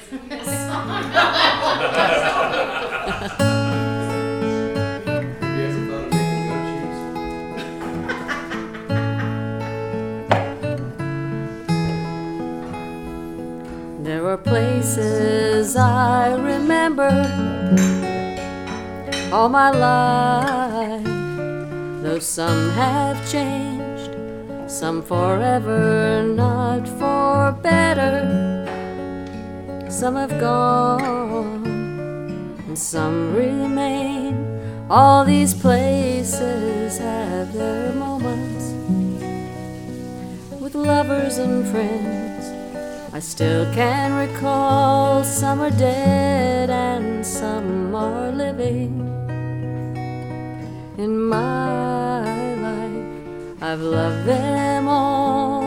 you ever thought of making goat cheese? There were places I remember all my life, though some have changed, some forever, not for better. Some have gone, and some remain. All these places have their moments with lovers and friends. I still can recall some are dead and some are living. In my life, I've loved them all.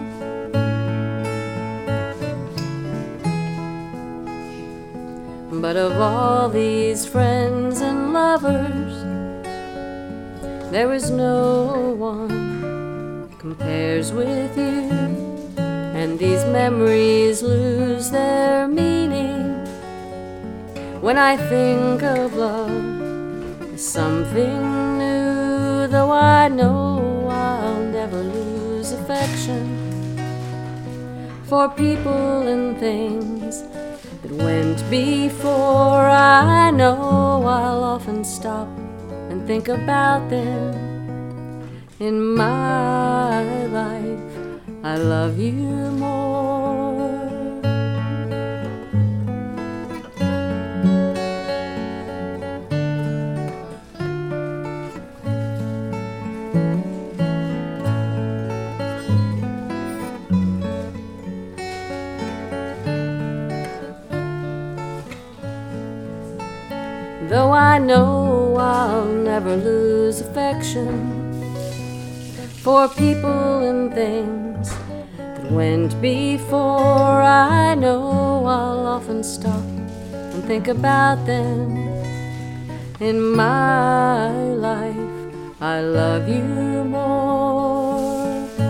But of all these friends and lovers, there is no one compares with you. And these memories lose their meaning when I think of love as something new. Though I know I'll never lose affection for people and things that went before. I know I'll often stop and think about them. In my life, I love you more. Though I know I'll never lose affection for people and things that went before, I know I'll often stop and think about them. In my life, I love you more.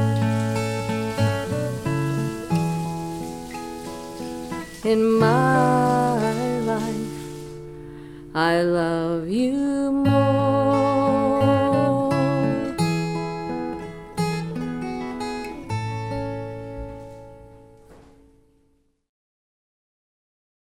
In my life, I love you more.